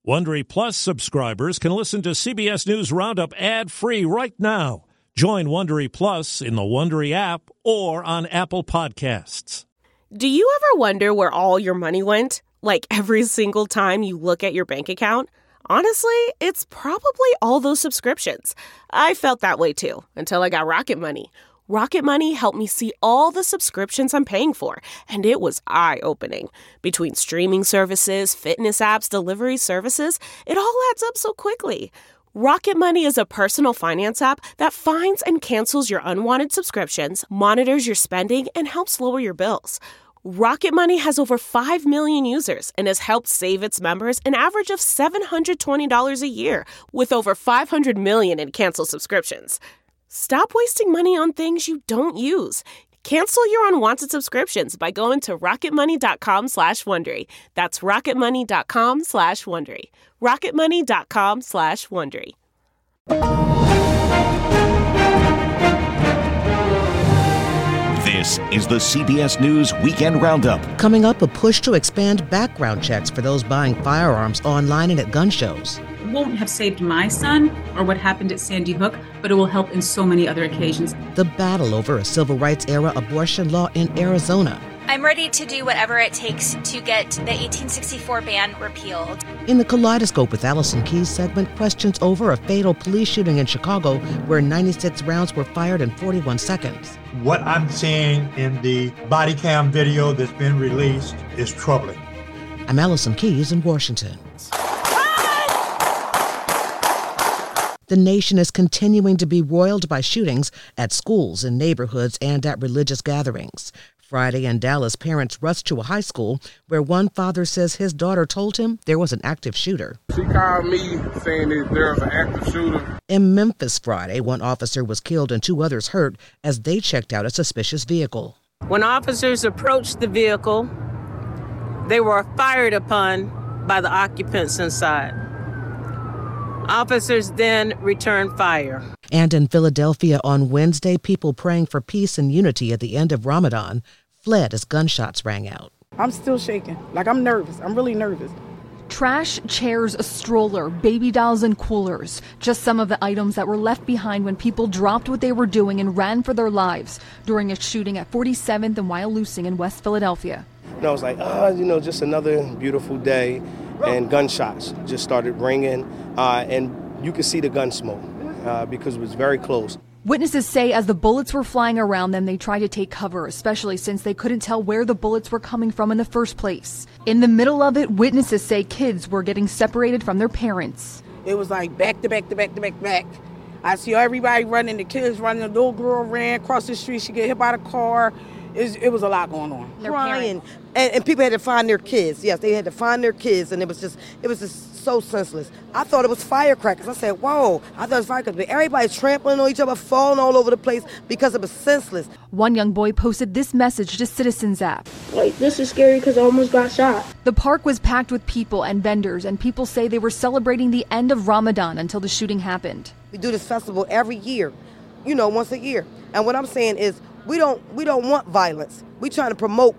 Wondery Plus subscribers can listen to CBS News Roundup ad-free right now. Join Wondery Plus in the Wondery app or on Apple Podcasts. Do you ever wonder where all your money went? Like every single time you look at your bank account? Honestly, it's probably all those subscriptions. I felt that way too, until I got Rocket Money. Rocket Money helped me see all the subscriptions I'm paying for, and it was eye-opening. Between streaming services, fitness apps, delivery services, it all adds up so quickly. Rocket Money is a personal finance app that finds and cancels your unwanted subscriptions, monitors your spending, and helps lower your bills. Rocket Money has over 5 million users and has helped save its members an average of $720 a year, with over 500 million in canceled subscriptions. Stop wasting money on things you don't use. Cancel your unwanted subscriptions by going to rocketmoney.com/Wondery. That's rocketmoney.com/Wondery. rocketmoney.com/Wondery. This is the CBS News Weekend Roundup. Coming up, a push to expand background checks for those buying firearms online and at gun shows. It won't have saved my son or what happened at Sandy Hook, but it will help in so many other occasions. The battle over a civil rights-era abortion law in Arizona. I'm ready to do whatever it takes to get the 1864 ban repealed. In the Kaleidoscope with Allison Keyes segment, questions over a fatal police shooting in Chicago where 96 rounds were fired in 41 seconds. What I'm seeing in the body cam video that's been released is troubling. I'm Allison Keyes in Washington. The nation is continuing to be roiled by shootings at schools, in neighborhoods, and at religious gatherings. Friday in Dallas, parents rushed to a high school where one father says his daughter told him there was an active shooter. She called me saying that there was an active shooter. In Memphis Friday, one officer was killed and 2 others hurt as they checked out a suspicious vehicle. When officers approached the vehicle, they were fired upon by the occupants inside. Officers then returned fire. And in Philadelphia on Wednesday, people praying for peace and unity at the end of Ramadan fled as gunshots rang out. I'm still shaking. I'm nervous. I'm really nervous. Trash, chairs, a stroller, baby dolls, and coolers. Just some of the items that were left behind when people dropped what they were doing and ran for their lives during a shooting at 47th and Wyalusing in West Philadelphia. And I was like, just another beautiful day. And gunshots just started ringing. And you could see the gun smoke because it was very close. Witnesses say as the bullets were flying around them, they tried to take cover, especially since they couldn't tell where the bullets were coming from in the first place. In the middle of it, witnesses say kids were getting separated from their parents. It was like back to back to back to back to back. I see everybody running, the kids running, the little girl ran across the street, she get hit by the car. It was a lot going on. Crying, and people had to find their kids. Yes, they had to find their kids, and it was just so senseless. I thought it was firecrackers. I said, whoa, I thought it was firecrackers. But everybody's trampling on each other, falling all over the place because it was senseless. One young boy posted this message to Citizens app. This is scary because I almost got shot. The park was packed with people and vendors, and people say they were celebrating the end of Ramadan until the shooting happened. We do this festival every year, once a year. And what I'm saying is, we don't want violence. We trying to promote,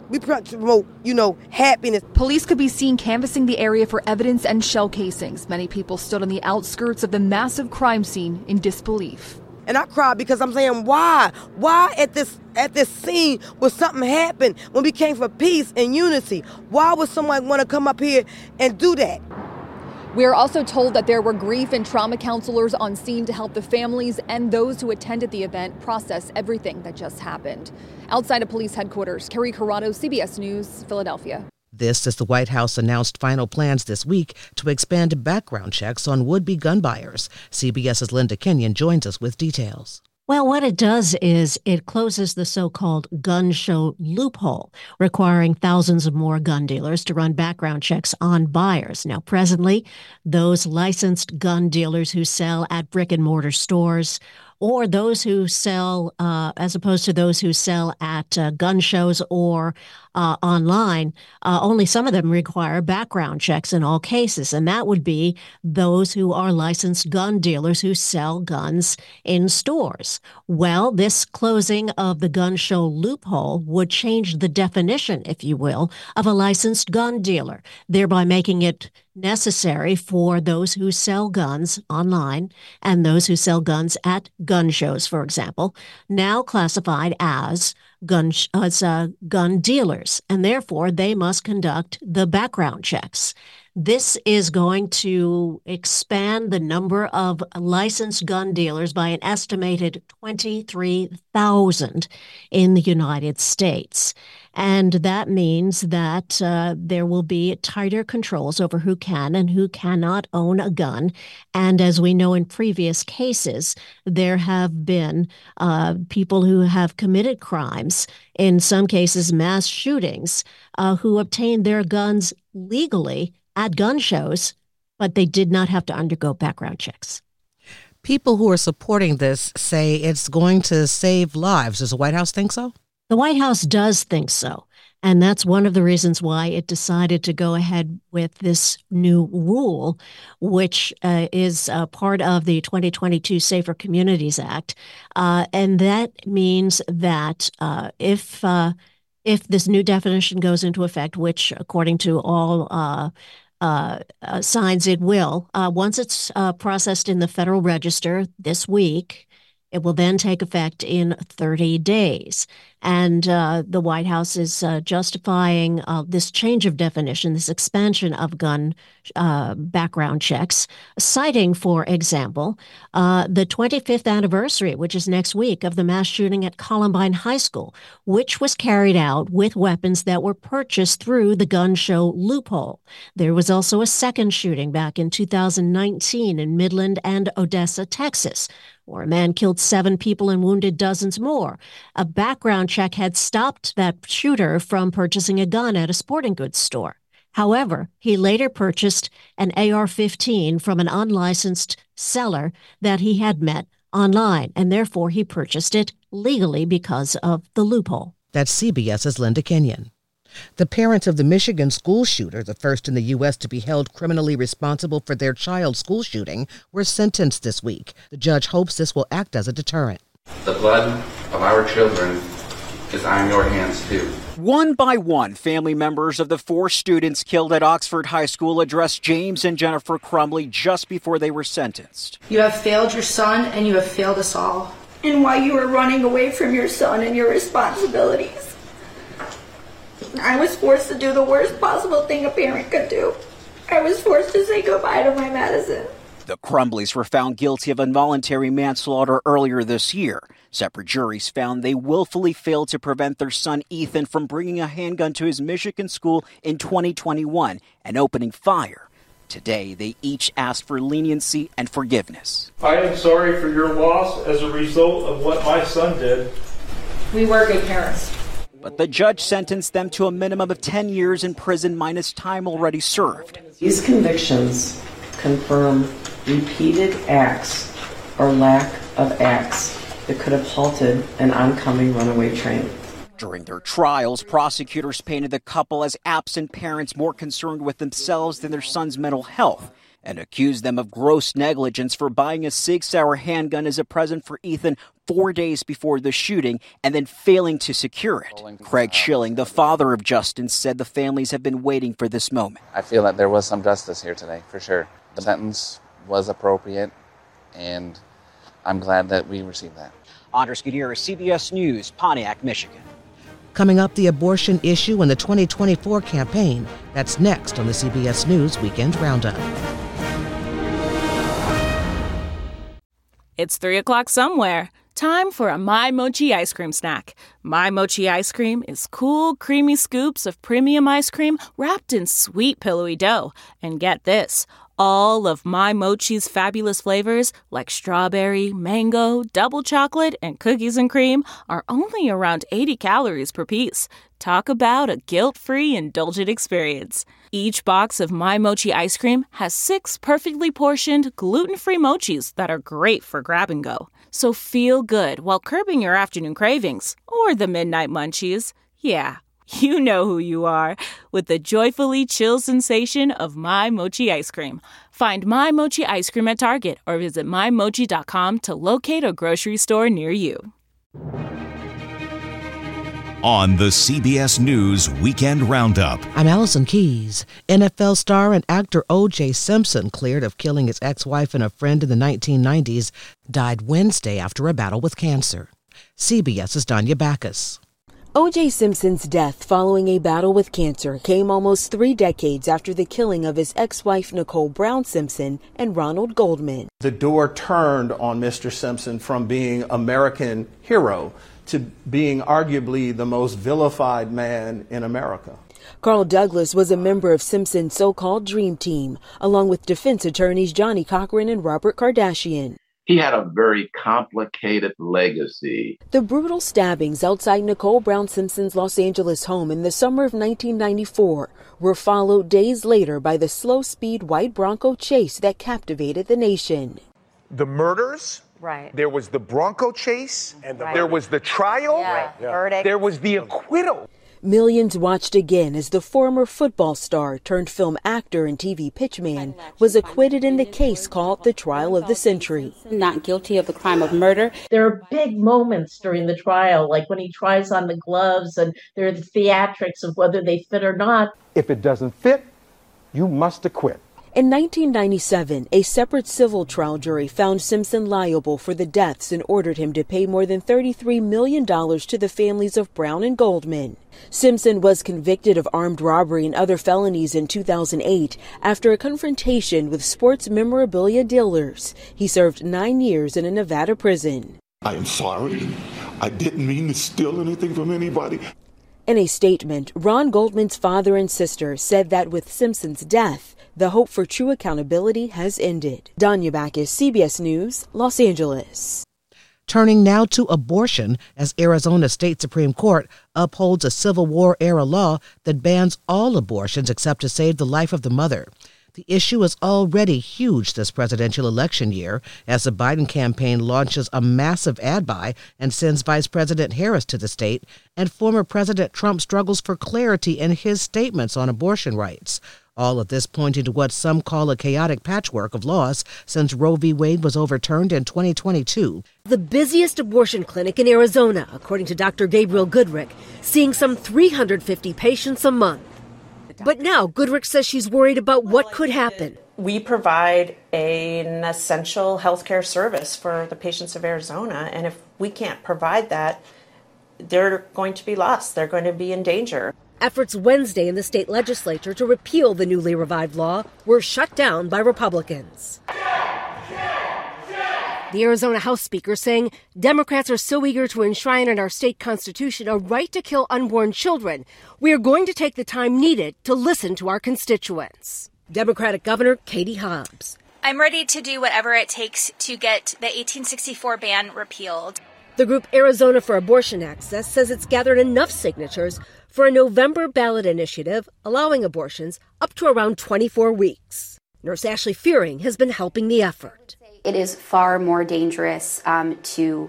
happiness. Police could be seen canvassing the area for evidence and shell casings. Many people stood on the outskirts of the massive crime scene in disbelief. And I cried because I'm saying, why? Why at this scene would something happen when we came for peace and unity? Why would someone want to come up here and do that? We are also told that there were grief and trauma counselors on scene to help the families and those who attended the event process everything that just happened. Outside of police headquarters, Carrie Corrado, CBS News, Philadelphia. This as the White House announced final plans this week to expand background checks on would-be gun buyers. CBS's Linda Kenyon joins us with details. Well, what it does is it closes the so-called gun show loophole, requiring thousands of more gun dealers to run background checks on buyers. Now, presently, those licensed gun dealers who sell at brick-and-mortar stores or those who sell, as opposed to those who sell at gun shows or online, only some of them require background checks in all cases. And that would be those who are licensed gun dealers who sell guns in stores. Well, this closing of the gun show loophole would change the definition, if you will, of a licensed gun dealer, thereby making it necessary for those who sell guns online and those who sell guns at gun shows, for example, now classified as gun dealers, and therefore they must conduct the background checks. This is going to expand the number of licensed gun dealers by an estimated 23,000 in the United States. And that means that there will be tighter controls over who can and who cannot own a gun. And as we know in previous cases, there have been people who have committed crimes, in some cases mass shootings, who obtained their guns legally at gun shows, but they did not have to undergo background checks. People who are supporting this say it's going to save lives. Does the White House think so? The White House does think so. And that's one of the reasons why it decided to go ahead with this new rule, which is part of the 2022 Safer Communities Act. And that means that if this new definition goes into effect, which according to all signs it will, once it's processed in the Federal Register this week, it will then take effect in 30 days. And the White House is justifying this change of definition, this expansion of gun background checks, citing, for example, the 25th anniversary, which is next week, of the mass shooting at Columbine High School, which was carried out with weapons that were purchased through the gun show loophole. There was also a second shooting back in 2019 in Midland and Odessa, Texas, where a man killed 7 people and wounded dozens more. A background check had stopped that shooter from purchasing a gun at a sporting goods store. However, he later purchased an AR-15 from an unlicensed seller that he had met online, and therefore he purchased it legally because of the loophole. That's CBS's Linda Kenyon. The parents of the Michigan school shooter, the first in the U.S. to be held criminally responsible for their child's school shooting, were sentenced this week. The judge hopes this will act as a deterrent. The blood of our children is on your hands, too. One by one, family members of the 4 students killed at Oxford High School addressed James and Jennifer Crumbley just before they were sentenced. You have failed your son, and you have failed us all. And while you were running away from your son and your responsibilities, I was forced to do the worst possible thing a parent could do. I was forced to say goodbye to my Madison. The Crumbleys were found guilty of involuntary manslaughter earlier this year. Separate juries found they willfully failed to prevent their son Ethan from bringing a handgun to his Michigan school in 2021 and opening fire. Today, they each asked for leniency and forgiveness. I am sorry for your loss as a result of what my son did. We were good parents. But the judge sentenced them to a minimum of 10 years in prison minus time already served. These convictions confirm repeated acts or lack of acts that could have halted an oncoming runaway train. During their trials, prosecutors painted the couple as absent parents more concerned with themselves than their son's mental health, and accused them of gross negligence for buying a Sig Sauer handgun as a present for Ethan 4 days before the shooting and then failing to secure it. Craig Schilling, the father of Justin, said the families have been waiting for this moment. I feel that there was some justice here today, for sure. The sentence was appropriate, and I'm glad that we received that. Andres Gutierrez, CBS News, Pontiac, Michigan. Coming up, the abortion issue in the 2024 campaign. That's next on the CBS News Weekend Roundup. It's 3 o'clock somewhere. Time for a My Mochi ice cream snack. My Mochi ice cream is cool, creamy scoops of premium ice cream wrapped in sweet, pillowy dough. And get this, all of My Mochi's fabulous flavors, like strawberry, mango, double chocolate, and cookies and cream, are only around 80 calories per piece. Talk about a guilt-free, indulgent experience. Each box of My Mochi ice cream has 6 perfectly portioned, gluten-free mochis that are great for grab and go. So feel good while curbing your afternoon cravings or the midnight munchies. Yeah, you know who you are with the joyfully chill sensation of My Mochi ice cream. Find My Mochi ice cream at Target or visit MyMochi.com to locate a grocery store near you. on the CBS News Weekend Roundup. I'm Allison Keys. NFL star and actor O.J. Simpson, cleared of killing his ex-wife and a friend in the 1990s, died Wednesday after a battle with cancer. CBS's Danya Backus. O.J. Simpson's death following a battle with cancer came almost 3 decades after the killing of his ex-wife Nicole Brown Simpson and Ronald Goldman. The door turned on Mr. Simpson from being American hero to being arguably the most vilified man in America. Carl Douglas was a member of Simpson's so-called Dream Team, along with defense attorneys Johnny Cochran and Robert Kardashian. He had a very complicated legacy. The brutal stabbings outside Nicole Brown Simpson's Los Angeles home in the summer of 1994 were followed days later by the slow-speed white Bronco chase that captivated the nation. The murders, right? There was the Bronco chase, and right. There was the trial, verdict. There was the acquittal. Millions watched again as the former football star turned film actor and TV pitchman was acquitted in the case called the Trial of the Century. Not guilty of the crime of murder. There are big moments during the trial, like when he tries on the gloves, and there are the theatrics of whether they fit or not. If it doesn't fit, you must acquit. In 1997, a separate civil trial jury found Simpson liable for the deaths and ordered him to pay more than $33 million to the families of Brown and Goldman. Simpson was convicted of armed robbery and other felonies in 2008 after a confrontation with sports memorabilia dealers. He served 9 years in a Nevada prison. I am sorry. I didn't mean to steal anything from anybody. In a statement, Ron Goldman's father and sister said that with Simpson's death, the hope for true accountability has ended. Danya Backus, CBS News, Los Angeles. Turning now to abortion, as Arizona State Supreme Court upholds a Civil War-era law that bans all abortions except to save the life of the mother. The issue is already huge this presidential election year as the Biden campaign launches a massive ad buy and sends Vice President Harris to the state, and former President Trump struggles for clarity in his statements on abortion rights. All of this pointing to what some call a chaotic patchwork of laws since Roe v. Wade was overturned in 2022. The busiest abortion clinic in Arizona, according to Dr. Gabriel Goodrick, seeing some 350 patients a month. But now Goodrick says she's worried about what could happen. We provide an essential healthcare service for the patients of Arizona, and if we can't provide that, they're going to be lost. They're going to be in danger. Efforts Wednesday in the state legislature to repeal the newly revived law were shut down by Republicans. The Arizona House Speaker saying Democrats are so eager to enshrine in our state constitution a right to kill unborn children, we are going to take the time needed to listen to our constituents. Democratic Governor Katie Hobbs. I'm ready to do whatever it takes to get the 1864 ban repealed. The group Arizona for Abortion Access says it's gathered enough signatures for a November ballot initiative allowing abortions up to around 24 weeks. Nurse Ashley Fearing has been helping the effort. It is far more dangerous to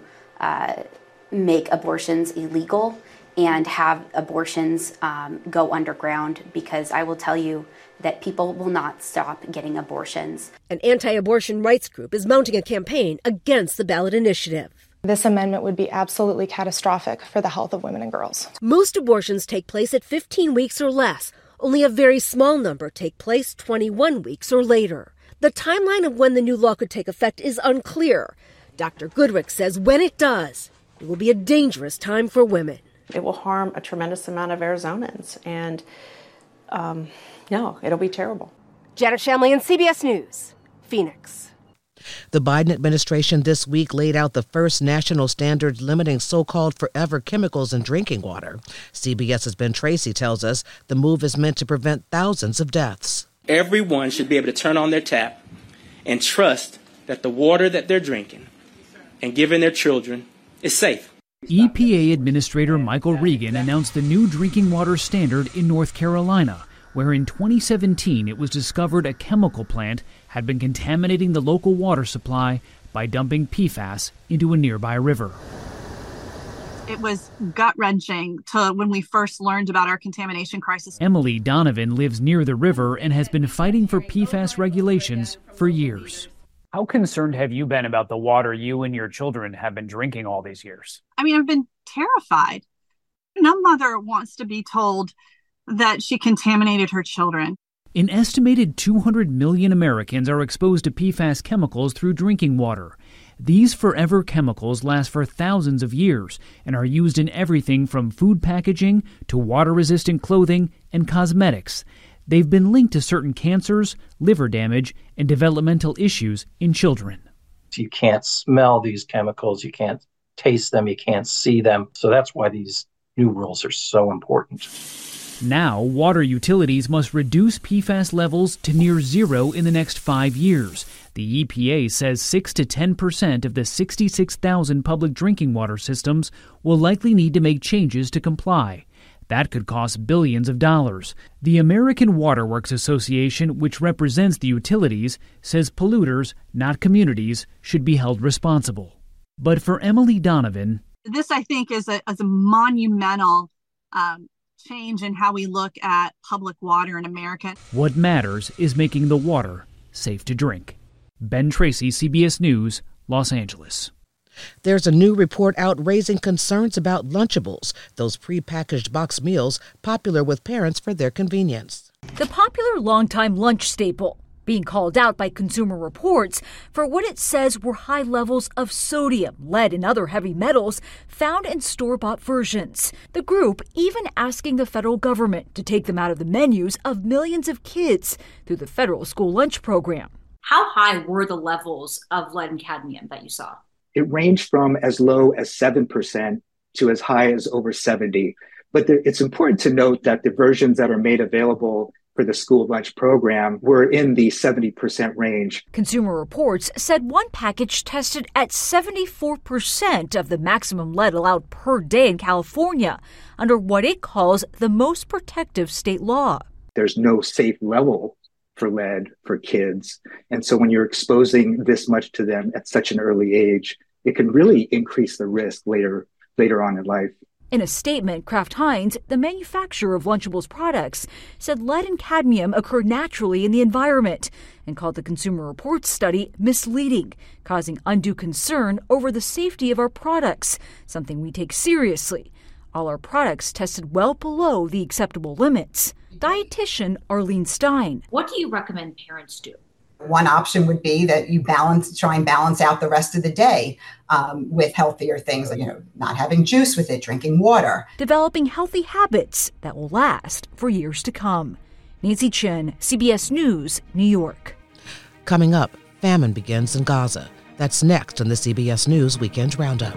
make abortions illegal and have abortions go underground, because I will tell you that people will not stop getting abortions. An anti-abortion rights group is mounting a campaign against the ballot initiative. This amendment would be absolutely catastrophic for the health of women and girls. Most abortions take place at 15 weeks or less. Only a very small number take place 21 weeks or later. The timeline of when the new law could take effect is unclear. Dr. Goodrick says when it does, it will be a dangerous time for women. It will harm a tremendous amount of Arizonans, and no, it'll be terrible. Janet Shamlian, CBS News, Phoenix. The Biden administration this week laid out the first national standards limiting so-called forever chemicals in drinking water. CBS's Ben Tracy tells us the move is meant to prevent thousands of deaths. Everyone should be able to turn on their tap and trust that the water that they're drinking and giving their children is safe. EPA Administrator Michael Regan announced the new drinking water standard in North Carolina, where in 2017 it was discovered a chemical plant had been contaminating the local water supply by dumping PFAS into a nearby river. It was gut-wrenching to when we first learned about our contamination crisis. Emily Donovan lives near the river and has been fighting for PFAS regulations for years. How concerned have you been about the water you and your children have been drinking all these years? I mean, I've been terrified. No mother wants to be told that she contaminated her children. An estimated 200 million Americans are exposed to PFAS chemicals through drinking water. These forever chemicals last for thousands of years and are used in everything from food packaging to water-resistant clothing and cosmetics. They've been linked to certain cancers, liver damage, and developmental issues in children. You can't smell these chemicals, you can't taste them, you can't see them. So that's why these new rules are so important. Now, water utilities must reduce PFAS levels to near zero in the next 5 years. The EPA says 6 to 10% of the 66,000 public drinking water systems will likely need to make changes to comply. That could cost billions of dollars. The American Water Works Association, which represents the utilities, says polluters, not communities, should be held responsible. But for Emily Donovan, this, I think, is a monumental change in how we look at public water in America. What matters is making the water safe to drink. Ben Tracy, CBS News, Los Angeles. There's a new report out raising concerns about Lunchables, those prepackaged box meals popular with parents for their convenience. The popular longtime lunch staple being called out by Consumer Reports for what it says were high levels of sodium, lead, and other heavy metals found in store-bought versions. The group even asking the federal government to take them out of the menus of millions of kids through the federal school lunch program. How high were the levels of lead and cadmium that you saw? It ranged from as low as 7% to as high as over 70%. But it's important to note that the versions that are made available for the school lunch program were in the 70% range. Consumer Reports said one package tested at 74% of the maximum lead allowed per day in California under what it calls the most protective state law. There's no safe level for lead for kids. And so when you're exposing this much to them at such an early age, it can really increase the risk later on in life. In a statement, Kraft Heinz, the manufacturer of Lunchables products, said lead and cadmium occur naturally in the environment and called the Consumer Reports study misleading, causing undue concern over the safety of our products, something we take seriously. All our products tested well below the acceptable limits. Dietitian Arlene Stein. What do you recommend parents do? One option would be that you try and balance out the rest of the day with healthier things, like, not having juice with it, drinking water. Developing healthy habits that will last for years to come. Nancy Chen, CBS News, New York. Coming up, famine begins in Gaza. That's next on the CBS News Weekend Roundup.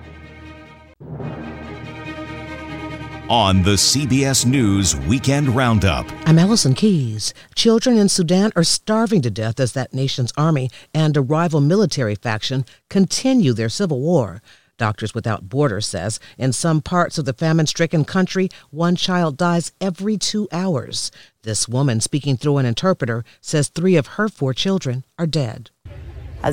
On the CBS News Weekend Roundup. I'm Allison Keyes. Children in Sudan are starving to death as that nation's army and a rival military faction continue their civil war. Doctors Without Borders says in some parts of the famine-stricken country, one child dies every 2 hours. This woman, speaking through an interpreter, says 3 of her 4 children are dead. I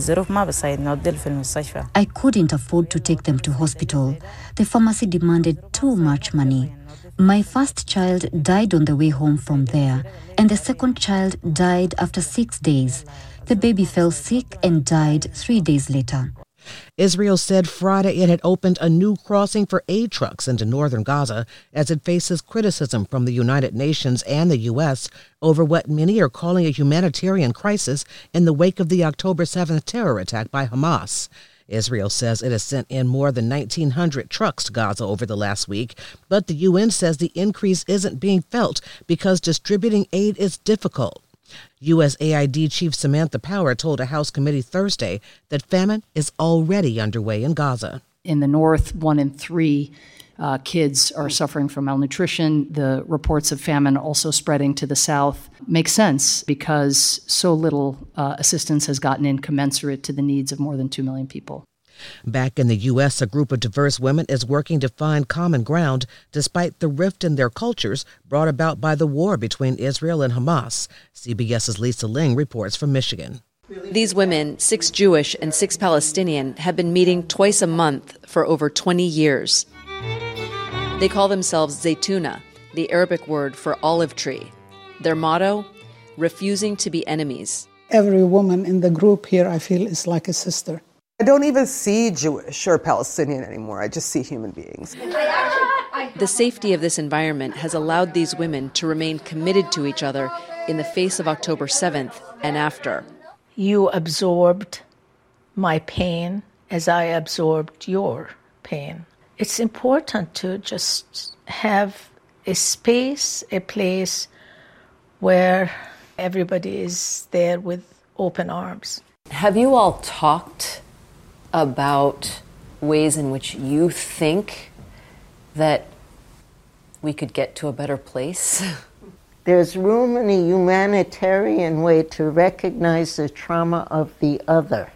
couldn't afford to take them to hospital. The pharmacy demanded too much money. My first child died on the way home from there, and the second child died after 6 days. The baby fell sick and died 3 days later. Israel said Friday it had opened a new crossing for aid trucks into northern Gaza as it faces criticism from the United Nations and the U.S. over what many are calling a humanitarian crisis in the wake of the October 7th terror attack by Hamas. Israel says it has sent in more than 1,900 trucks to Gaza over the last week, but the UN says the increase isn't being felt because distributing aid is difficult. USAID Chief Samantha Power told a House committee Thursday that famine is already underway in Gaza. In the north, 1 in 3 kids are suffering from malnutrition. The reports of famine also spreading to the south make sense because so little assistance has gotten in commensurate to the needs of more than 2 million people. Back in the U.S., a group of diverse women is working to find common ground despite the rift in their cultures brought about by the war between Israel and Hamas. CBS's Lisa Ling reports from Michigan. These women, 6 Jewish and 6 Palestinian, have been meeting twice a month for over 20 years. They call themselves Zaytuna, the Arabic word for olive tree. Their motto, refusing to be enemies. Every woman in the group here, I feel, is like a sister. I don't even see Jewish or Palestinian anymore. I just see human beings. The safety of this environment has allowed these women to remain committed to each other in the face of October 7th and after. You absorbed my pain as I absorbed your pain. It's important to just have a space, a place where everybody is there with open arms. Have you all talked about ways in which you think that we could get to a better place? There's room in a humanitarian way to recognize the trauma of the other.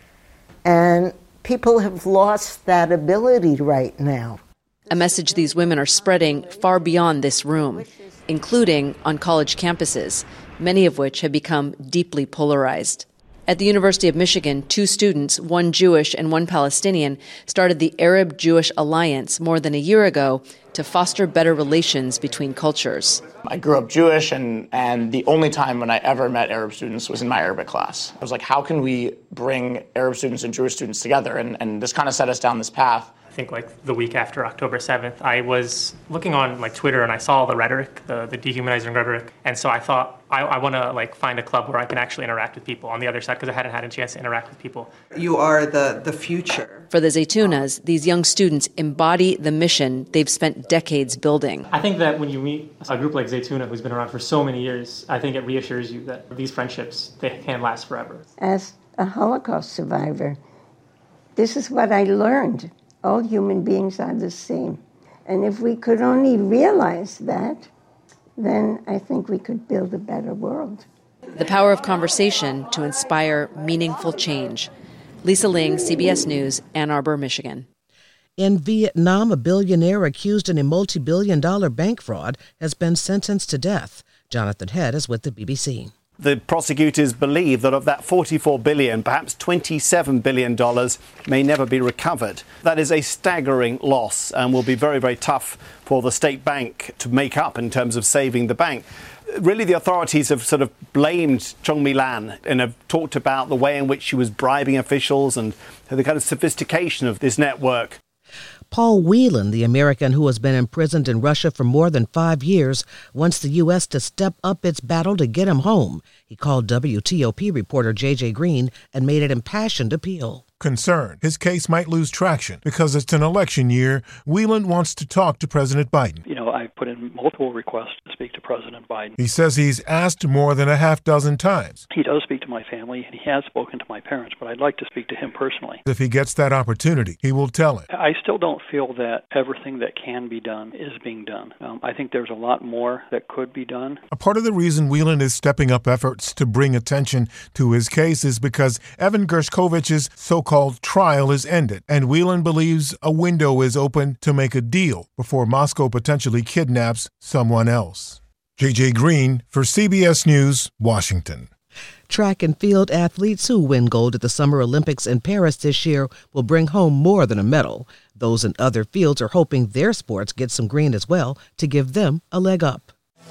And people have lost that ability right now. A message these women are spreading far beyond this room, including on college campuses, many of which have become deeply polarized. At the University of Michigan, 2 students, one Jewish and one Palestinian, started the Arab-Jewish Alliance more than a year ago to foster better relations between cultures. I grew up Jewish, and the only time when I ever met Arab students was in my Arabic class. I was like, how can we bring Arab students and Jewish students together? And this kind of set us down this path. I think like the week after October 7th, I was looking on like Twitter and I saw the rhetoric, the dehumanizing rhetoric. And so I thought I want to like find a club where I can actually interact with people on the other side, because I hadn't had a chance to interact with people. You are the future. For the Zaytunas, these young students embody the mission they've spent decades building. I think that when you meet a group like Zaytuna, who's been around for so many years, I think it reassures you that these friendships, they can last forever. As a Holocaust survivor, this is what I learned. All human beings are the same. And if we could only realize that, then I think we could build a better world. The power of conversation to inspire meaningful change. Lisa Ling, CBS News, Ann Arbor, Michigan. In Vietnam, a billionaire accused in a multi-billion-dollar bank fraud has been sentenced to death. Jonathan Head is with the BBC. The prosecutors believe that of that $44 billion, perhaps $27 billion may never be recovered. That is a staggering loss and will be very, very tough for the state bank to make up in terms of saving the bank. Really, the authorities have sort of blamed Chong Mi-lan and have talked about the way in which she was bribing officials and the kind of sophistication of this network. Paul Whelan, the American who has been imprisoned in Russia for more than 5 years, wants the U.S. to step up its battle to get him home. He called WTOP reporter J.J. Green and made an impassioned appeal. Concerned his case might lose traction because it's an election year, Whelan wants to talk to President Biden. I put in multiple requests to speak to President Biden. He says he's asked more than a half dozen times. He does speak to my family, and he has spoken to my parents, but I'd like to speak to him personally. If he gets that opportunity, he will tell it. I still don't feel that everything that can be done is being done. I think there's a lot more that could be done. A part of the reason Whelan is stepping up efforts to bring attention to his case is because Evan Gershkovich's so-called trial is ended, and Whelan believes a window is open to make a deal before Moscow potentially kidnaps someone else. J.J. Green for CBS News, Washington. Track and field athletes who win gold at the Summer Olympics in Paris this year will bring home more than a medal. Those in other fields are hoping their sports get some green as well to give them a leg up.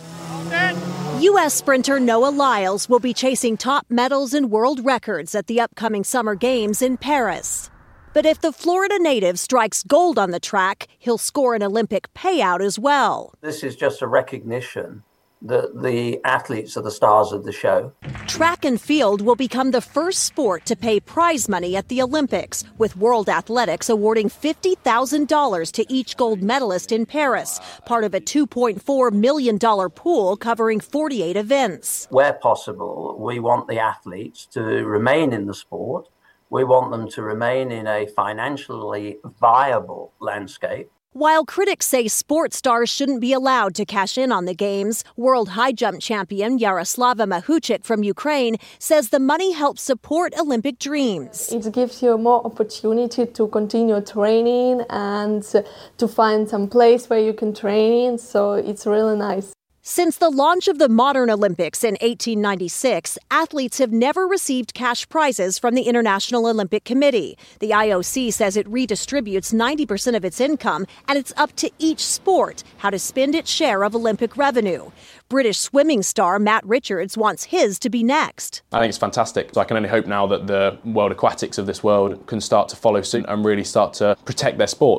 U.S. sprinter Noah Lyles will be chasing top medals and world records at the upcoming Summer Games in Paris. But if the Florida native strikes gold on the track, he'll score an Olympic payout as well. This is just a recognition that the athletes are the stars of the show. Track and field will become the first sport to pay prize money at the Olympics, with World Athletics awarding $50,000 to each gold medalist in Paris, part of a $2.4 million pool covering 48 events. Where possible, we want the athletes to remain in the sport. We want them to remain in a financially viable landscape. While critics say sports stars shouldn't be allowed to cash in on the games, world high jump champion Yaroslava Mahuchik from Ukraine says the money helps support Olympic dreams. It gives you more opportunity to continue training and to find some place where you can train, so it's really nice. Since the launch of the modern Olympics in 1896, athletes have never received cash prizes from the International Olympic Committee. The IOC says it redistributes 90% of its income, and it's up to each sport how to spend its share of Olympic revenue. British swimming star Matt Richards wants his to be next. I think it's fantastic. So I can only hope now that the World Aquatics of this world can start to follow suit and really start to protect their sports.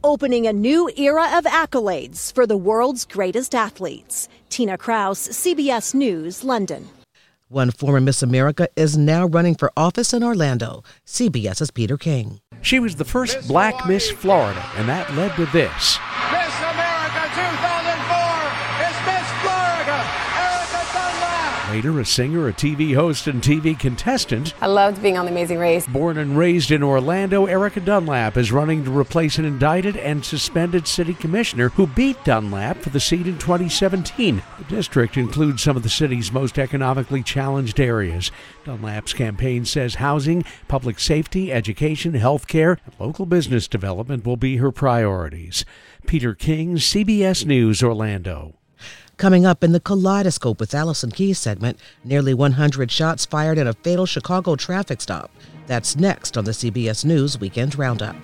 opening a new era of accolades for the world's greatest athletes. Tina Kraus, CBS News, London. One former Miss America is now running for office in Orlando. CBS's Peter King. She was the first black Miss Florida, and that led to this. Miss America 2004 is Miss Florida, Erica Dunlap. Later, a singer, a TV host, and TV contestant. I loved being on The Amazing Race. Born and raised in Orlando, Erica Dunlap is running to replace an indicted and suspended city commissioner who beat Dunlap for the seat in 2017. The district includes some of the city's most economically challenged areas. Dunlap's campaign says housing, public safety, education, health care, and local business development will be her priorities. Peter King, CBS News, Orlando. Coming up in the Kaleidoscope with Allison Keyes segment, nearly 100 shots fired in a fatal Chicago traffic stop. That's next on the CBS News Weekend Roundup.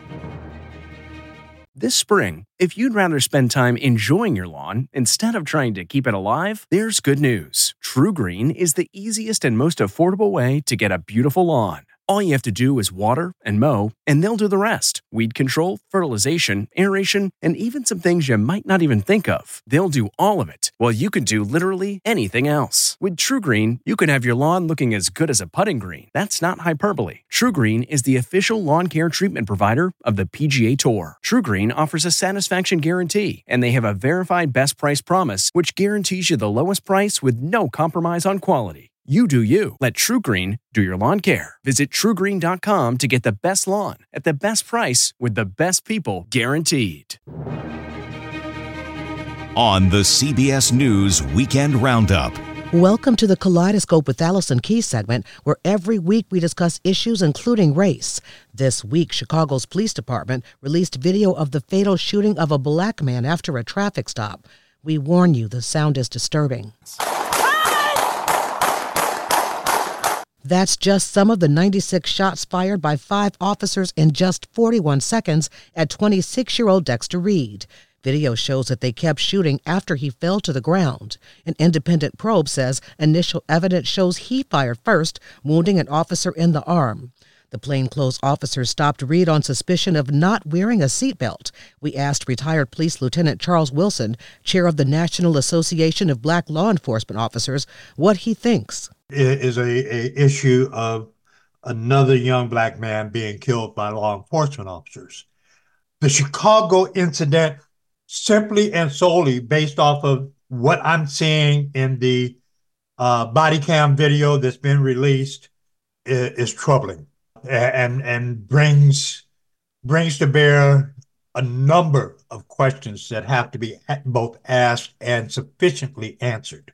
This spring, if you'd rather spend time enjoying your lawn instead of trying to keep it alive, there's good news. TruGreen is the easiest and most affordable way to get a beautiful lawn. All you have to do is water and mow, and they'll do the rest. Weed control, fertilization, aeration, and even some things you might not even think of. They'll do all of it, while you can do literally anything else. With TruGreen, you can have your lawn looking as good as a putting green. That's not hyperbole. TruGreen is the official lawn care treatment provider of the PGA Tour. TruGreen offers a satisfaction guarantee, and they have a verified best price promise, which guarantees you the lowest price with no compromise on quality. You do you. Let TruGreen do your lawn care. Visit TruGreen.com to get the best lawn at the best price with the best people guaranteed. On the CBS News Weekend Roundup. Welcome to the Kaleidoscope with Allison Keyes segment, where every week we discuss issues including race. This week, Chicago's police department released video of the fatal shooting of a black man after a traffic stop. We warn you, the sound is disturbing. That's just some of the 96 shots fired by 5 officers in just 41 seconds at 26-year-old Dexter Reed. Video shows that they kept shooting after he fell to the ground. An independent probe says initial evidence shows he fired first, wounding an officer in the arm. The plainclothes officer stopped Reed on suspicion of not wearing a seatbelt. We asked retired Police Lieutenant Charles Wilson, chair of the National Association of Black Law Enforcement Officers, what he thinks. It is a issue of another young black man being killed by law enforcement officers. The Chicago incident, simply and solely based off of what I'm seeing in the body cam video that's been released, is troubling and brings to bear a number of questions that have to be both asked and sufficiently answered.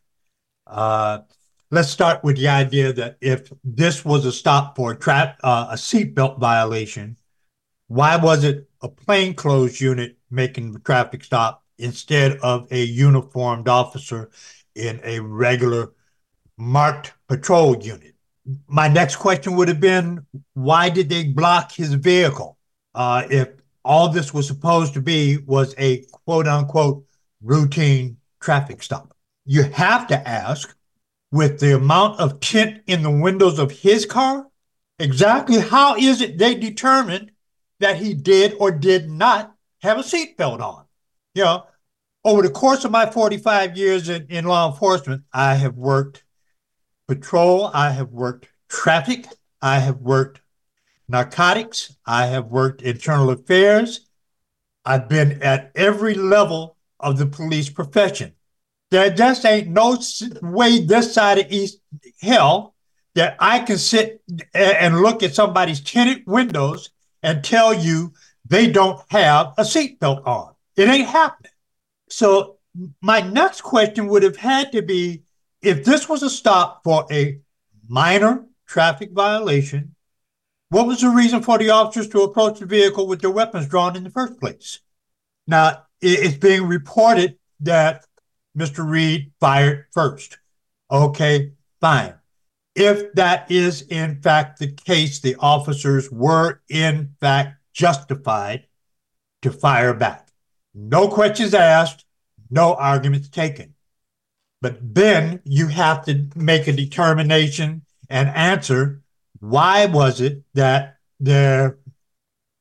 Let's start with the idea that if this was a stop for a seatbelt violation, why was it a plainclothes unit making the traffic stop instead of a uniformed officer in a regular marked patrol unit? My next question would have been, why did they block his vehicle? If all this was supposed to be was a quote-unquote routine traffic stop. You have to ask, with the amount of tint in the windows of his car, exactly how is it they determined that he did or did not have a seatbelt on? You know, over the course of my 45 years in law enforcement, I have worked patrol, I have worked traffic, I have worked narcotics, I have worked internal affairs. I've been at every level of the police profession. There just ain't no way this side of East hell that I can sit and look at somebody's tinted windows and tell you they don't have a seatbelt on. It ain't happening. So my next question would have had to be, if this was a stop for a minor traffic violation, what was the reason for the officers to approach the vehicle with their weapons drawn in the first place? Now, it's being reported that Mr. Reed fired first. Okay, fine. If that is in fact the case, the officers were in fact justified to fire back. No questions asked, no arguments taken. But then you have to make a determination and answer, why was it that their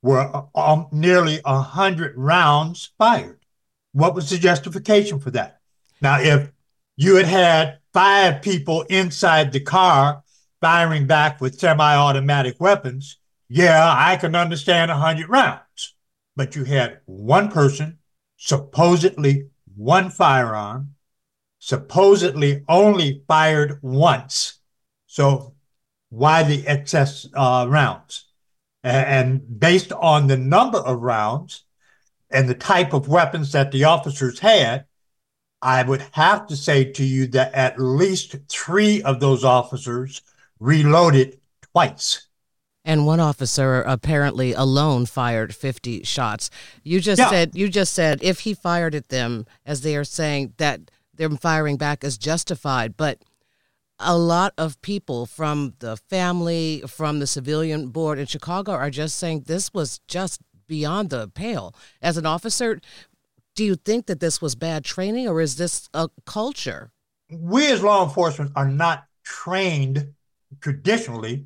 were nearly 100 rounds fired. What was the justification for that? Now, if you had 5 people inside the car firing back with semi-automatic weapons, yeah, I can understand 100 rounds. But you had one person, supposedly one firearm, supposedly only fired once. So why the excess rounds? And based on the number of rounds and the type of weapons that the officers had, I would have to say to you that at least 3 of those officers reloaded twice. And one officer apparently alone fired 50 shots. You just said if he fired at them, as they are saying, that them firing back is justified. But a lot of people from the family, from the civilian board in Chicago are just saying this was just beyond the pale. As an officer, do you think that this was bad training, or is this a culture? We as law enforcement are not trained traditionally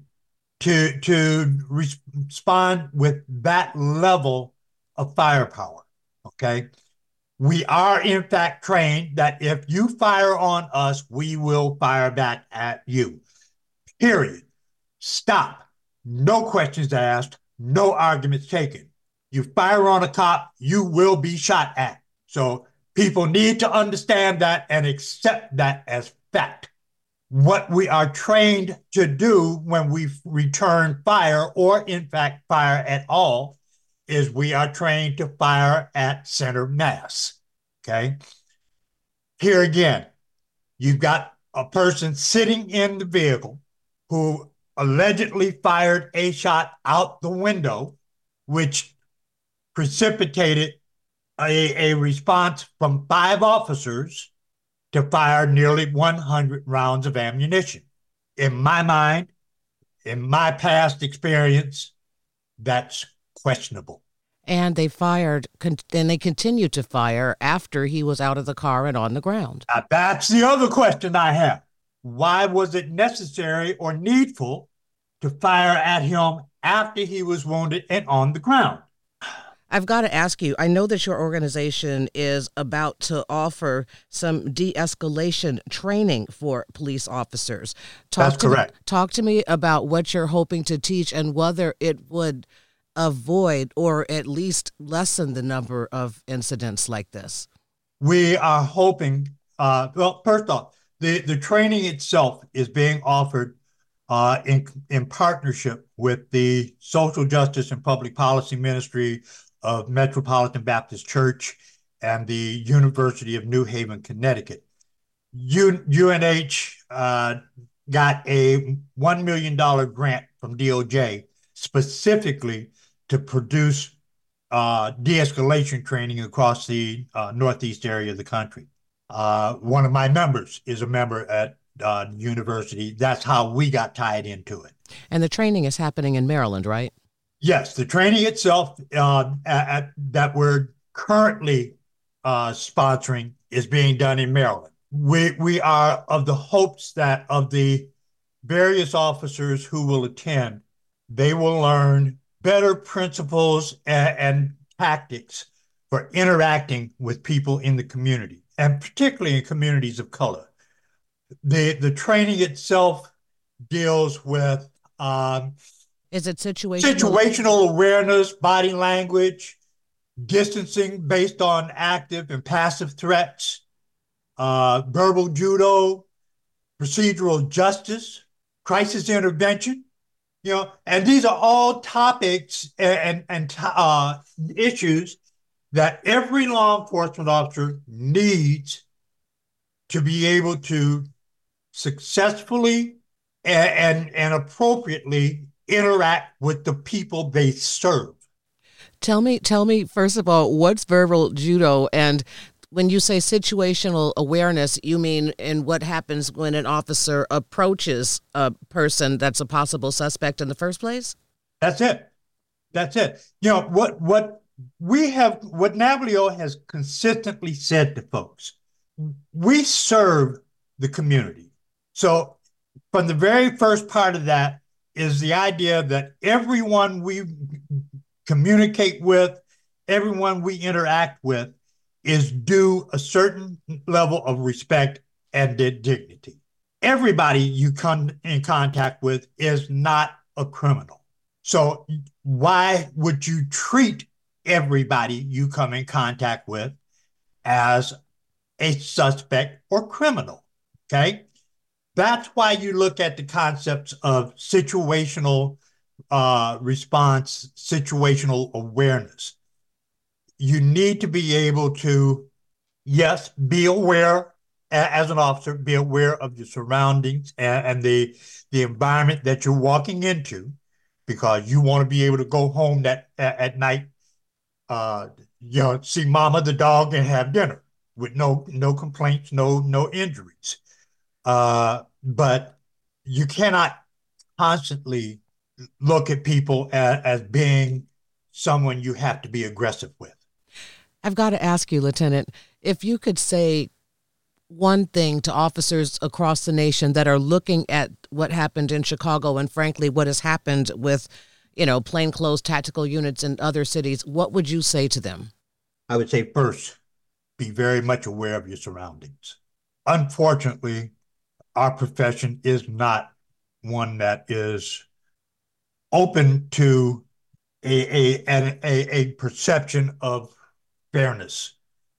to respond with that level of firepower, okay? We are, in fact, trained that if you fire on us, we will fire back at you, period. Stop. No questions asked, no arguments taken. You fire on a cop, you will be shot at. So people need to understand that and accept that as fact. What we are trained to do when we return fire, or in fact fire at all, is we are trained to fire at center mass, okay? Here again, you've got a person sitting in the vehicle who allegedly fired a shot out the window, which precipitated a response from 5 officers to fire nearly 100 rounds of ammunition. In my mind, in my past experience, that's questionable. And they fired, and they continued to fire after he was out of the car and on the ground. Now, that's the other question I have. Why was it necessary or needful to fire at him after he was wounded and on the ground? I've got to ask you, I know that your organization is about to offer some de-escalation training for police officers. That's correct. Talk to me about what you're hoping to teach and whether it would avoid or at least lessen the number of incidents like this. We are hoping, well, first off, the training itself is being offered in partnership with the Social Justice and Public Policy Ministry of Metropolitan Baptist Church and the University of New Haven, Connecticut. UNH got a $1 million grant from DOJ specifically to produce de-escalation training across the Northeast area of the country. One of my members is a member at the university. That's how we got tied into it. And the training is happening in Maryland, right? Yes, the training itself that we're currently sponsoring is being done in Maryland. We are of the hopes that of the various officers who will attend, they will learn better principles and tactics for interacting with people in the community, and particularly in communities of color. The training itself deals with is it situational? Situational awareness, body language, distancing based on active and passive threats, verbal judo, procedural justice, crisis intervention, and these are all topics and issues that every law enforcement officer needs to be able to successfully and appropriately interact with the people they serve. Tell me, first of all, what's verbal judo? And when you say situational awareness, you mean in what happens when an officer approaches a person that's a possible suspect in the first place? That's it. What Navlio has consistently said to folks, we serve the community. So from the very first part of that is the idea that everyone we communicate with, everyone we interact with is due a certain level of respect and dignity. Everybody you come in contact with is not a criminal. So why would you treat everybody you come in contact with as a suspect or criminal? Okay? That's why you look at the concepts of situational response, situational awareness. You need to be able to, yes, be aware as an officer, be aware of your surroundings and the environment that you're walking into, because you want to be able to go home at night, see mama, the dog, and have dinner with no complaints, no injuries. But you cannot constantly look at people as being someone you have to be aggressive with. I've got to ask you, Lieutenant, if you could say one thing to officers across the nation that are looking at what happened in Chicago and, frankly, what has happened with, plainclothes tactical units in other cities, what would you say to them? I would say, first, be very much aware of your surroundings. Unfortunately, our profession is not one that is open to a perception of fairness.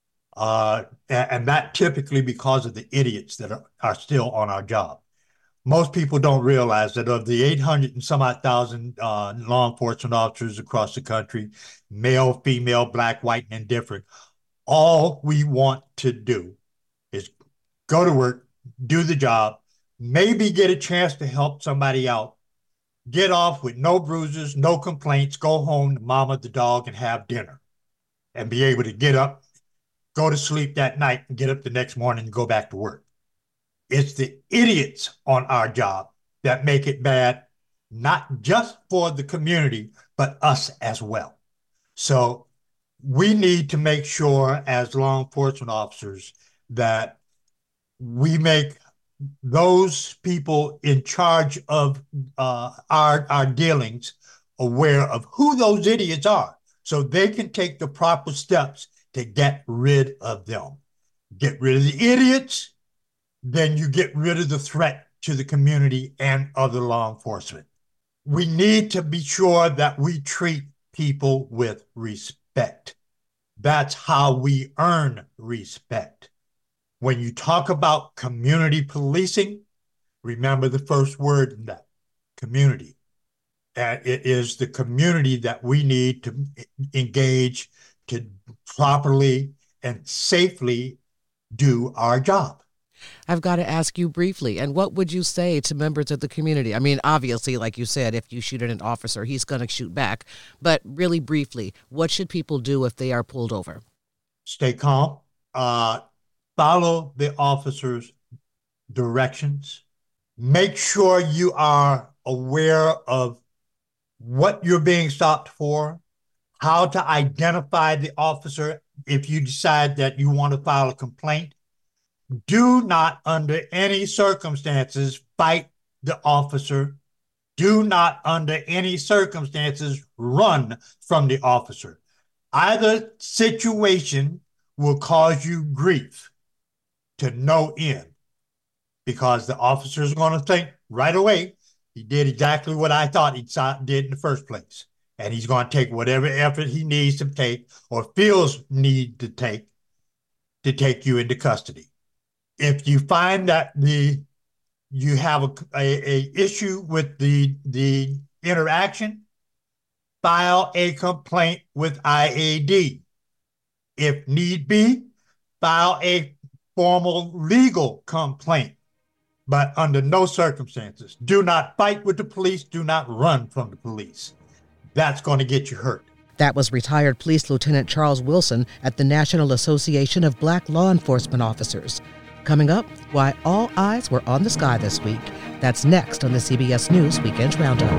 And that typically because of the idiots that are still on our job. Most people don't realize that of the 800 and some odd thousand law enforcement officers across the country, male, female, black, white, and indifferent, all we want to do is go to work, do the job, maybe get a chance to help somebody out, get off with no bruises, no complaints, go home to mama, the dog, and have dinner, and be able to get up, go to sleep that night, and get up the next morning and go back to work. It's the idiots on our job that make it bad, not just for the community, but us as well. So we need to make sure as law enforcement officers that we make those people in charge of our dealings aware of who those idiots are, so they can take the proper steps to get rid of them. Get rid of the idiots, then you get rid of the threat to the community and other law enforcement. We need to be sure that we treat people with respect. That's how we earn respect. When you talk about community policing, remember the first word in that, community. And it is the community that we need to engage to properly and safely do our job. I've got to ask you briefly, and what would you say to members of the community? I mean, obviously, like you said, if you shoot at an officer, he's going to shoot back. But really briefly, what should people do if they are pulled over? Stay calm. Follow the officer's directions. Make sure you are aware of what you're being stopped for, how to identify the officer if you decide that you want to file a complaint. Do not, under any circumstances, fight the officer. Do not, under any circumstances, run from the officer. Either situation will cause you grief to no end, because the officer is going to think right away, he did exactly what I thought he did in the first place. And he's going to take whatever effort he needs to take or feels need to take you into custody. If you find that you have a issue with the interaction, file a complaint with IAD. If need be, file a formal legal complaint. But under no circumstances, do not fight with the police, do not run from the police. That's going to get you hurt. That was retired Police Lieutenant Charles Wilson at the National Association of Black Law Enforcement Officers. Coming up, why all eyes were on the sky this week. That's next on the CBS News Weekend Roundup.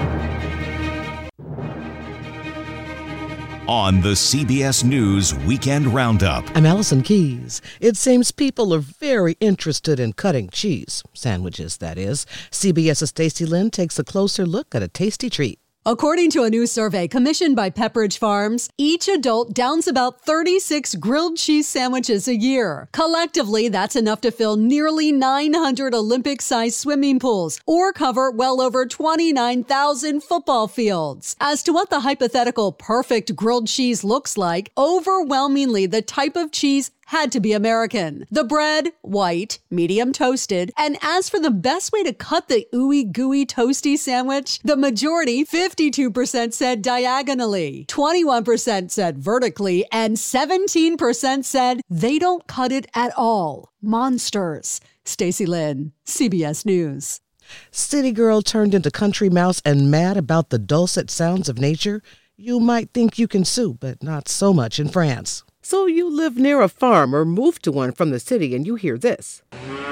On the CBS News Weekend Roundup. I'm Allison Keyes. It seems people are very interested in cutting cheese. Sandwiches, that is. CBS's Stacey Lynn takes a closer look at a tasty treat. According to a new survey commissioned by Pepperidge Farms, each adult downs about 36 grilled cheese sandwiches a year. Collectively, that's enough to fill nearly 900 Olympic-sized swimming pools or cover well over 29,000 football fields. As to what the hypothetical perfect grilled cheese looks like, overwhelmingly the type of cheese had to be American. The bread, white, medium toasted. And as for the best way to cut the ooey gooey toasty sandwich, the majority, 52% said diagonally, 21% said vertically, and 17% said they don't cut it at all. Monsters. Stacey Lynn, CBS News. City girl turned into country mouse and mad about the dulcet sounds of nature? You might think you can sue, but not so much in France. So you live near a farm or move to one from the city and you hear this.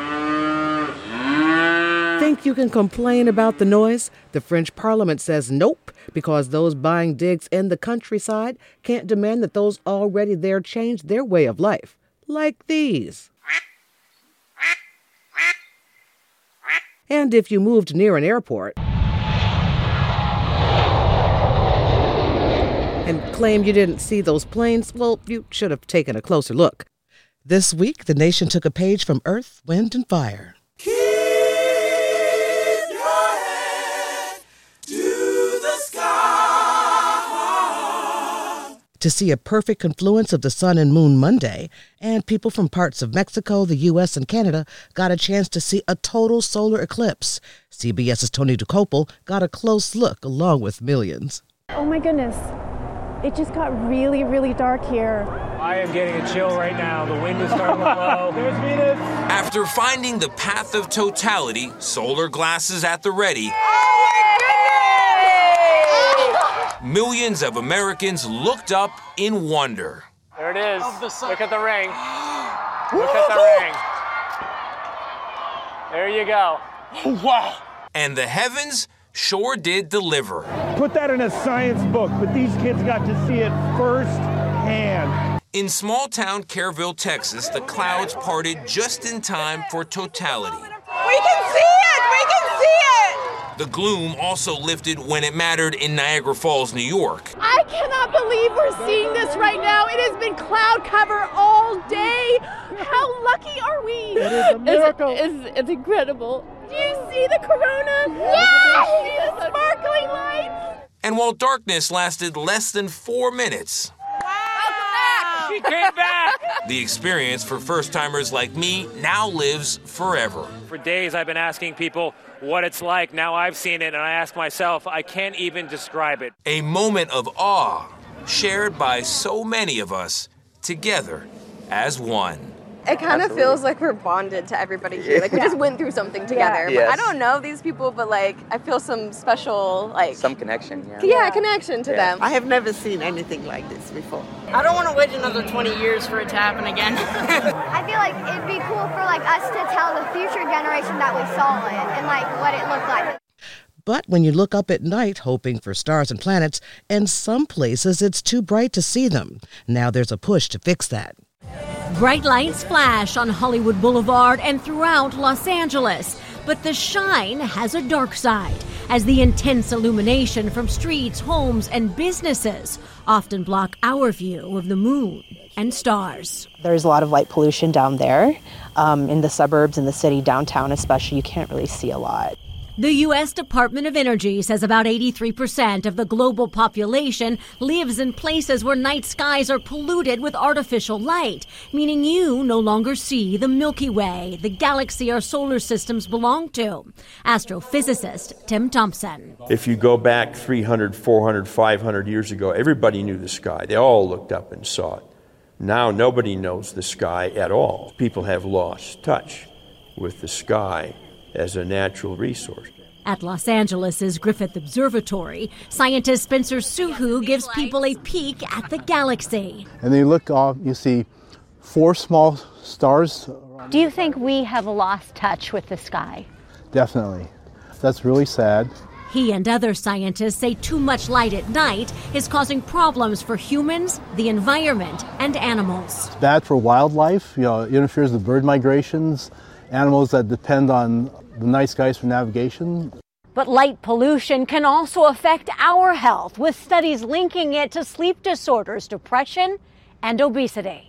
Think you can complain about the noise? The French Parliament says nope, because those buying digs in the countryside can't demand that those already there change their way of life. Like these. And if you moved near an airport and claim you didn't see those planes, well, you should have taken a closer look. This week, the nation took a page from Earth, Wind, and Fire. Keep your head to the sky. To see a perfect confluence of the sun and moon Monday, and people from parts of Mexico, the U.S., and Canada got a chance to see a total solar eclipse. CBS's Tony Dokoupil got a close look along with millions. Oh my goodness. It just got really, really dark here. I am getting a chill right now. The wind is starting to blow. There's Venus. After finding the path of totality, solar glasses at the ready, millions of Americans looked up in wonder. There it is. Look at the ring. Look at the ring. There you go. Wow. And the heavens sure did deliver. Put that in a science book, but these kids got to see it firsthand. In small-town Kerrville, Texas, the clouds parted just in time for totality. We can see it! We can see it! The gloom also lifted when it mattered in Niagara Falls, New York. I cannot believe we're seeing this right now. It has been cloud cover all day. How lucky are we? It is a miracle. It's incredible. Do you see the corona? Yes! See the sparkling lights? And while darkness lasted less than 4 minutes, She came back! the experience for first-timers like me now lives forever. For days I've been asking people what it's like. Now I've seen it, and I ask myself, I can't even describe it. A moment of awe shared by so many of us together as one. It kind of feels like we're bonded to everybody here. Like we just went through something together. Yes. I don't know these people, but like I feel some special some connection. connection to them. I have never seen anything like this before. I don't want to wait another 20 years for it to happen again. I feel like it'd be cool for like us to tell the future generation that we saw it and like what it looked like. But when you look up at night hoping for stars and planets, in some places it's too bright to see them. Now there's a push to fix that. Bright lights flash on Hollywood Boulevard and throughout Los Angeles. But the shine has a dark side, as the intense illumination from streets, homes, and businesses often block our view of the moon and stars. There's a lot of light pollution down there. In the suburbs, in the city, downtown especially, you can't really see a lot. The U.S. Department of Energy says about 83% of the global population lives in places where night skies are polluted with artificial light, meaning you no longer see the Milky Way, the galaxy our solar systems belong to. Astrophysicist Tim Thompson. If you go back 300, 400, 500 years ago, everybody knew the sky. They all looked up and saw it. Now nobody knows the sky at all. People have lost touch with the sky as a natural resource. At Los Angeles' Griffith Observatory, scientist Spencer Suhu gives people a peek at the galaxy. And then you look off, you see 4 small stars. Do you think we have lost touch with the sky? Definitely. That's really sad. He and other scientists say too much light at night is causing problems for humans, the environment, and animals. It's bad for wildlife. It interferes with bird migrations, animals that depend on the night skies for navigation. But light pollution can also affect our health, with studies linking it to sleep disorders, depression, and obesity.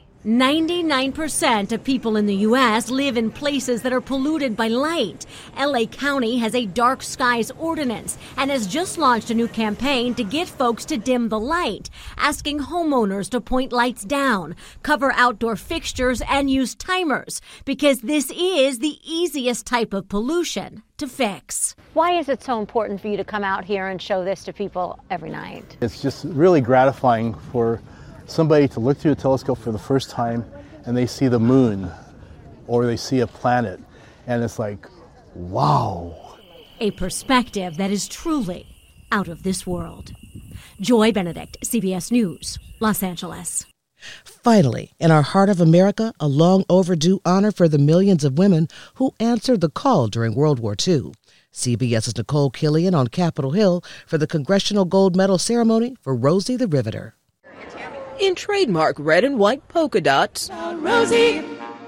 99% of people in the U.S. live in places that are polluted by light. L.A. County has a dark skies ordinance and has just launched a new campaign to get folks to dim the light, asking homeowners to point lights down, cover outdoor fixtures, and use timers, because this is the easiest type of pollution to fix. Why is it so important for you to come out here and show this to people every night? It's just really gratifying for somebody to look through a telescope for the first time and they see the moon or they see a planet and it's like, wow. A perspective that is truly out of this world. Joy Benedict, CBS News, Los Angeles. Finally, in our heart of America, a long overdue honor for the millions of women who answered the call during World War II. CBS's Nicole Killian on Capitol Hill for the Congressional Gold Medal ceremony for Rosie the Riveter. In trademark red and white polka dots, Rosie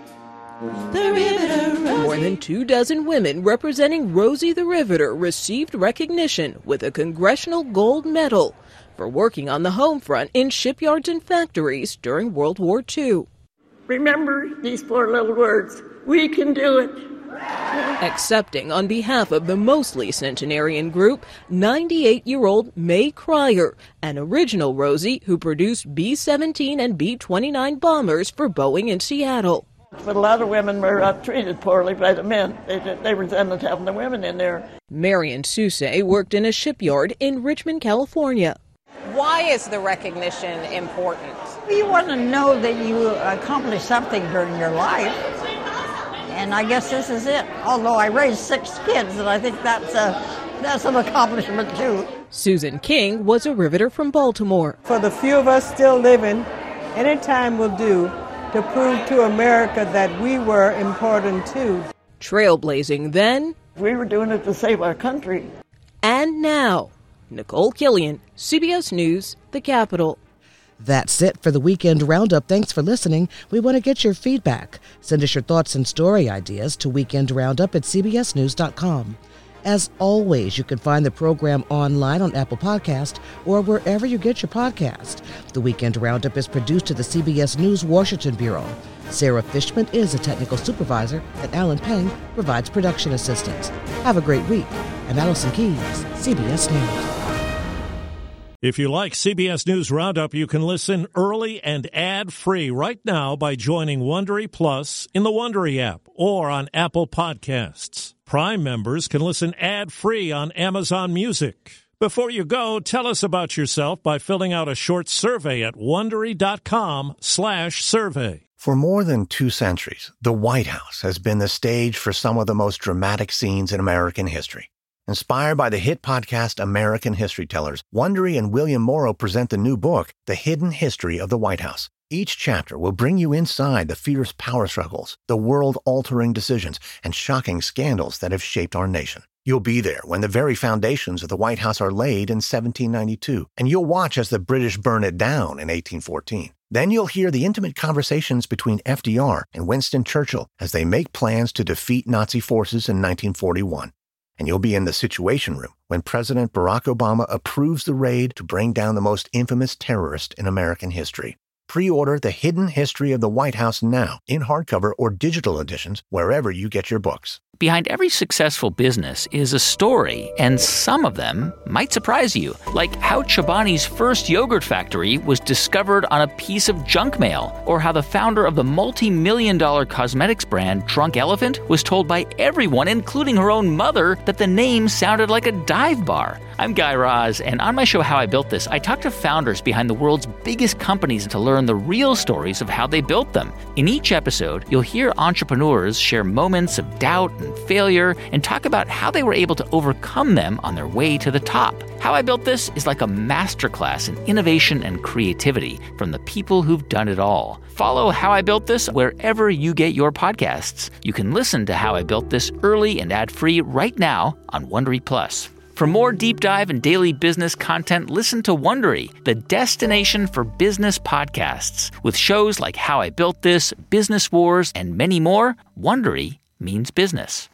the Riveter. More than 24 women representing Rosie the Riveter received recognition with a Congressional Gold Medal for working on the home front in shipyards and factories during World War II. Remember these 4 little words: we can do it. Accepting on behalf of the mostly centenarian group, 98-year-old May Cryer, an original Rosie who produced B-17 and B-29 bombers for Boeing in Seattle. But a lot of women were treated poorly by the men. They resented having the women in there. Marion Sousa worked in a shipyard in Richmond, California. Why is the recognition important? You want to know that you accomplished something during your life. And I guess this is it. Although I raised 6 kids, and I think that's an accomplishment, too. Susan King was a riveter from Baltimore. For the few of us still living, any time will do to prove to America that we were important, too. Trailblazing then. We were doing it to save our country. And now, Nicole Killian, CBS News, the Capitol. That's it for the Weekend Roundup. Thanks for listening. We want to get your feedback. Send us your thoughts and story ideas to weekendroundup@cbsnews.com. As always, you can find the program online on Apple Podcast or wherever you get your podcast. The Weekend Roundup is produced to the CBS News Washington Bureau. Sarah Fishman is a technical supervisor, and Alan Peng provides production assistance. Have a great week. I'm Allison Keys, CBS News. If you like CBS News Roundup, you can listen early and ad-free right now by joining Wondery Plus in the Wondery app or on Apple Podcasts. Prime members can listen ad-free on Amazon Music. Before you go, tell us about yourself by filling out a short survey at Wondery.com/survey. For more than 2 centuries, the White House has been the stage for some of the most dramatic scenes in American history. Inspired by the hit podcast American History Tellers, Wondery and William Morrow present the new book, The Hidden History of the White House. Each chapter will bring you inside the fierce power struggles, the world-altering decisions, and shocking scandals that have shaped our nation. You'll be there when the very foundations of the White House are laid in 1792, and you'll watch as the British burn it down in 1814. Then you'll hear the intimate conversations between FDR and Winston Churchill as they make plans to defeat Nazi forces in 1941. And you'll be in the Situation Room when President Barack Obama approves the raid to bring down the most infamous terrorist in American history. Pre-order The Hidden History of the White House now in hardcover or digital editions wherever you get your books. Behind every successful business is a story, and some of them might surprise you, like how Chobani's first yogurt factory was discovered on a piece of junk mail, or how the founder of the multi-million-dollar cosmetics brand Drunk Elephant was told by everyone, including her own mother, that the name sounded like a dive bar. I'm Guy Raz, and on my show How I Built This, I talk to founders behind the world's biggest companies to learn the real stories of how they built them. In each episode, you'll hear entrepreneurs share moments of doubt and failure and talk about how they were able to overcome them on their way to the top. How I Built This is like a masterclass in innovation and creativity from the people who've done it all. Follow How I Built This wherever you get your podcasts. You can listen to How I Built This early and ad-free right now on Wondery Plus. For more deep dive and daily business content, listen to Wondery, the destination for business podcasts. With shows like How I Built This, Business Wars, and many more, Wondery means business.